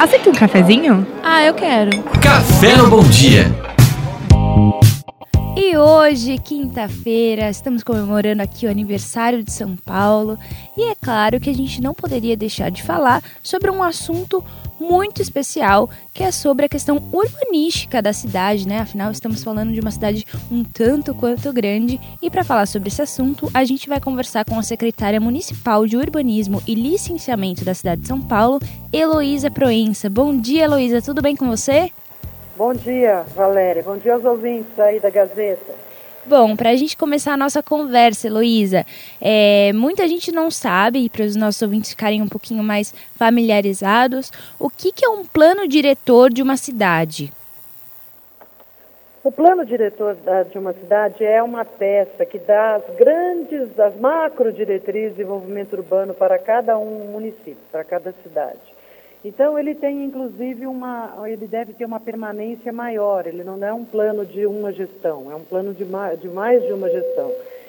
Aceita um cafezinho? Ah, eu quero. Café no Bom Dia. E hoje, quinta-feira, estamos comemorando aqui o aniversário de São Paulo. E é claro que a gente não poderia deixar de falar sobre um assunto muito especial, que é sobre a questão urbanística da cidade, né? Afinal, estamos falando de uma cidade um tanto quanto grande. E para falar sobre esse assunto, a gente vai conversar com a secretária municipal de Urbanismo e Licenciamento da cidade de São Paulo, Heloísa Proença. Bom dia, Heloísa, tudo bem com você? Bom dia, Valéria. Bom dia aos ouvintes aí da Gazeta. Bom, para a gente começar a nossa conversa, Heloísa, muita gente não sabe, e para os nossos ouvintes ficarem um pouquinho mais familiarizados, o que é um plano diretor de uma cidade? O plano diretor de uma cidade é uma peça que dá as macro diretrizes de desenvolvimento urbano para cada município, para cada cidade. Então, ele tem, inclusive, ele deve ter uma permanência maior, ele não é um plano de uma gestão, é um plano de mais de uma gestão,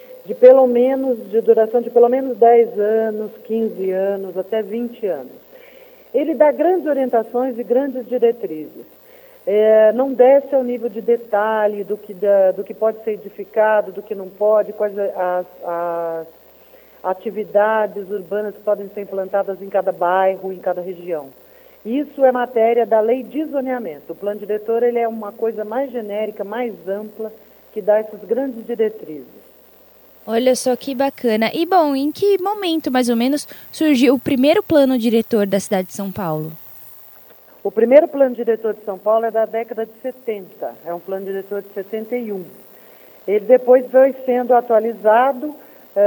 de duração de pelo menos 10 anos, 15 anos, até 20 anos. Ele dá grandes orientações e grandes diretrizes. Não desce ao nível de detalhe do que pode ser edificado, do que não pode, quais as atividades urbanas que podem ser implantadas em cada bairro, em cada região. Isso é matéria da lei de zoneamento. O plano diretor ele é uma coisa mais genérica, mais ampla, que dá essas grandes diretrizes. Olha só que bacana. E, bom, em que momento, mais ou menos, surgiu o primeiro plano diretor da cidade de São Paulo? O primeiro plano diretor de São Paulo é da década de 70, é um plano diretor de 71. Ele depois foi sendo atualizado.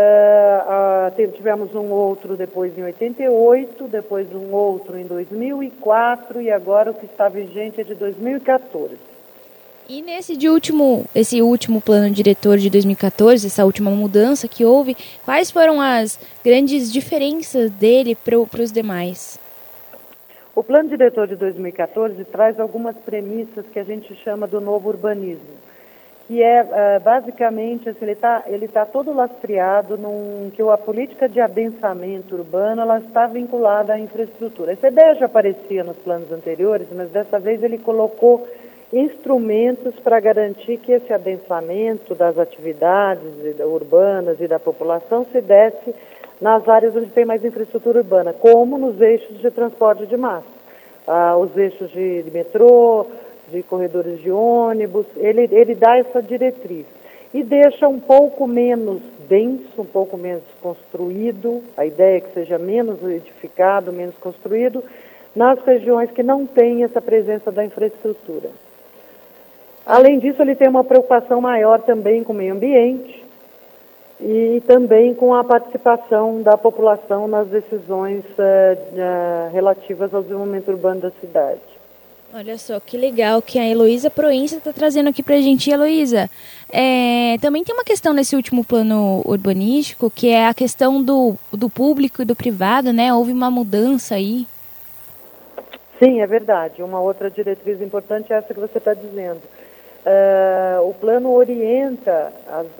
Tivemos um outro depois em 88, depois um outro em 2004 e agora o que está vigente é de 2014. E esse último plano diretor de 2014, essa última mudança que houve, quais foram as grandes diferenças dele para os demais? O plano diretor de 2014 traz algumas premissas que a gente chama do novo urbanismo, que basicamente, assim, ele está todo lastreado que a política de adensamento urbano ela está vinculada à infraestrutura. Essa ideia já aparecia nos planos anteriores, mas dessa vez ele colocou instrumentos para garantir que esse adensamento das atividades urbanas e da população se desse nas áreas onde tem mais infraestrutura urbana, como nos eixos de transporte de massa, os eixos de metrô, de corredores de ônibus, ele dá essa diretriz e deixa um pouco menos denso, um pouco menos construído, a ideia é que seja menos edificado, menos construído, nas regiões que não têm essa presença da infraestrutura. Além disso, ele tem uma preocupação maior também com o meio ambiente e também com a participação da população nas decisões relativas ao desenvolvimento urbano da cidade. Olha só, que legal que a Heloísa Proença está trazendo aqui para a gente. Heloísa, também tem uma questão nesse último plano urbanístico, que é a questão do público e do privado, né? Houve uma mudança aí. Sim, é verdade. Uma outra diretriz importante é essa que você está dizendo. O plano orienta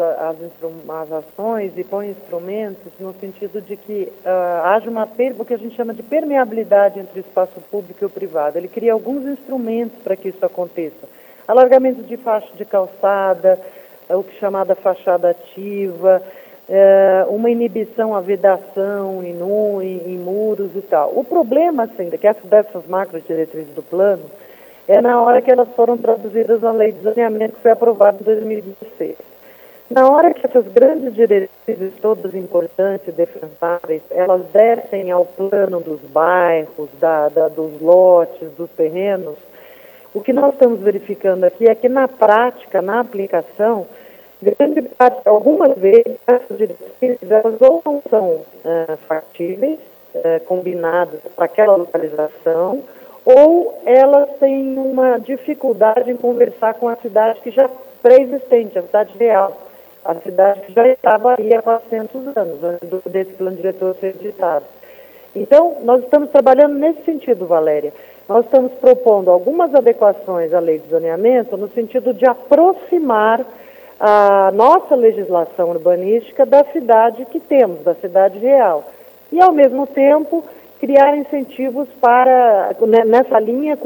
as ações e põe instrumentos no sentido de que haja o que a gente chama de permeabilidade entre o espaço público e o privado. Ele cria alguns instrumentos para que isso aconteça. Alargamento de faixa de calçada, o que é chamada fachada ativa, uma inibição à vedação em muros e tal. O problema, assim, dessas macro diretrizes do plano é na hora que elas foram traduzidas na lei de zoneamento que foi aprovada em 2016. Na hora que essas grandes diretrizes, todas importantes e defensáveis, elas descem ao plano dos bairros, dos lotes, dos terrenos, o que nós estamos verificando aqui é que na prática, na aplicação, algumas vezes essas diretrizes elas ou não são factíveis, combinadas para aquela localização, ou elas têm uma dificuldade em conversar com a cidade que já pré-existente, a cidade real, a cidade que já estava aí há 400 anos, antes desse plano diretor ser editado. Então, nós estamos trabalhando nesse sentido, Valéria. Nós estamos propondo algumas adequações à lei de zoneamento no sentido de aproximar a nossa legislação urbanística da cidade que temos, da cidade real. E, ao mesmo tempo, criar incentivos para, nessa linha,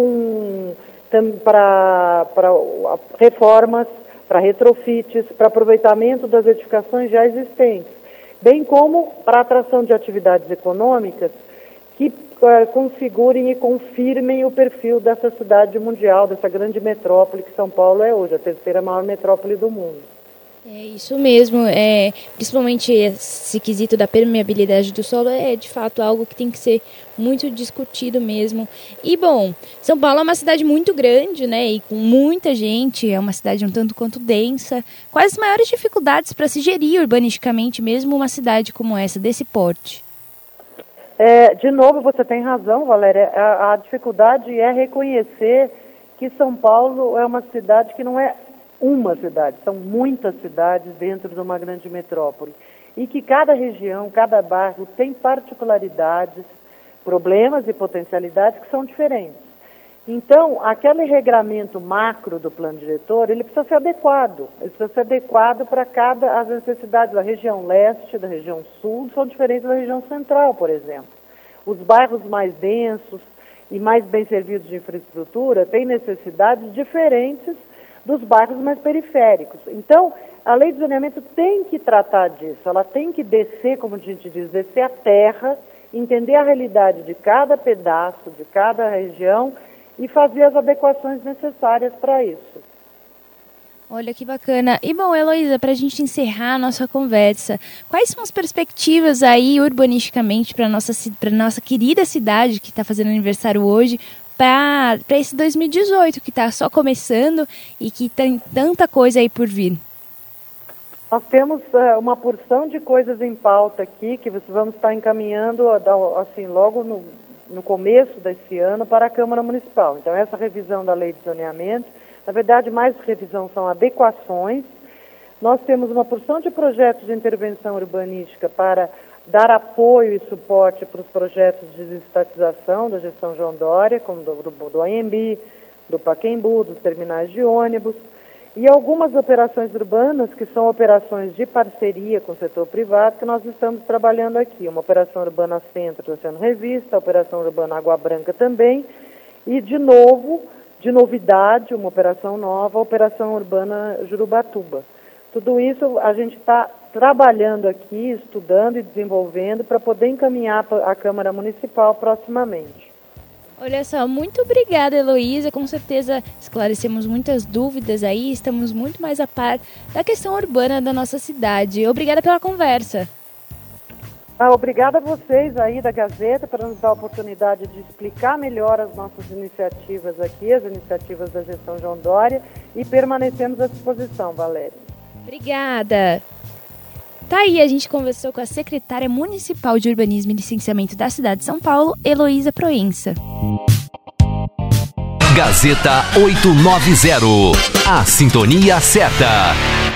para reformas, para retrofits, para aproveitamento das edificações já existentes, bem como para a atração de atividades econômicas que configurem e confirmem o perfil dessa cidade mundial, dessa grande metrópole que São Paulo é hoje, a terceira maior metrópole do mundo. É isso mesmo, principalmente esse quesito da permeabilidade do solo é de fato algo que tem que ser muito discutido mesmo. E bom, São Paulo é uma cidade muito grande, né, e com muita gente, é uma cidade um tanto quanto densa. Quais as maiores dificuldades para se gerir urbanisticamente mesmo uma cidade como essa, desse porte? De novo, você tem razão, Valéria, a dificuldade é reconhecer que São Paulo é uma cidade que não é uma cidade, são muitas cidades dentro de uma grande metrópole e que cada região, cada bairro tem particularidades, problemas e potencialidades que são diferentes. Então, aquele regramento macro do plano diretor, ele precisa ser adequado, para as necessidades da região leste, da região sul, são diferentes da região central, por exemplo. Os bairros mais densos e mais bem servidos de infraestrutura têm necessidades diferentes dos bairros mais periféricos. Então, a lei de zoneamento tem que tratar disso, ela tem que descer, como a gente diz, descer a terra, entender a realidade de cada pedaço, de cada região e fazer as adequações necessárias para isso. Olha que bacana. E bom, Heloísa, para a gente encerrar a nossa conversa, quais são as perspectivas aí urbanisticamente para nossa querida cidade que está fazendo aniversário hoje, para esse 2018 que está só começando e que tem tanta coisa aí por vir? Nós temos uma porção de coisas em pauta aqui que vamos estar encaminhando assim, logo no começo desse ano para a Câmara Municipal. Então, essa revisão da lei de zoneamento, na verdade, mais revisão são adequações. Nós temos uma porção de projetos de intervenção urbanística para dar apoio e suporte para os projetos de desestatização da gestão João Dória, como do Anhembi, do Pacaembu, dos terminais de ônibus, e algumas operações urbanas que são operações de parceria com o setor privado que nós estamos trabalhando aqui. Uma operação urbana Centro está sendo revista, a operação urbana Água Branca também, e de novidade, uma operação nova, a operação urbana Jurubatuba. Tudo isso a gente está trabalhando aqui, estudando e desenvolvendo para poder encaminhar para a Câmara Municipal proximamente. Olha só, muito obrigada, Heloísa. Com certeza esclarecemos muitas dúvidas aí, estamos muito mais a par da questão urbana da nossa cidade. Obrigada pela conversa. Obrigada a vocês aí da Gazeta por nos dar a oportunidade de explicar melhor as nossas iniciativas aqui, as iniciativas da gestão João Dória, e permanecemos à disposição, Valéria. Obrigada. Tá aí, a gente conversou com a secretária municipal de Urbanismo e Licenciamento da cidade de São Paulo, Heloísa Proença. Gazeta 890, a sintonia certa.